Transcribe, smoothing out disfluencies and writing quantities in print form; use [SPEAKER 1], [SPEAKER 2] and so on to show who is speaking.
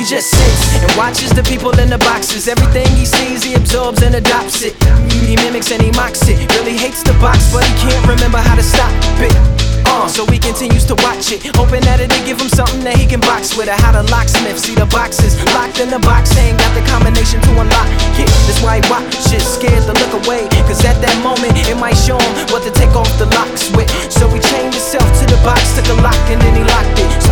[SPEAKER 1] He just sits and watches the people in the boxes. Everything he sees, he absorbs and adopts it. He mimics and he mocks it. Really hates the box, but he can't remember how to stop it. So he continues to watch it, hoping that it'll give him something that he can box with. How the locksmith see the boxes locked in the box, ain't got the combination to unlock it. That's why he watches, scared to look away, cause at that moment it might show him what to take off the locks with. So he chained himself to the box, took a lock and then he locked it.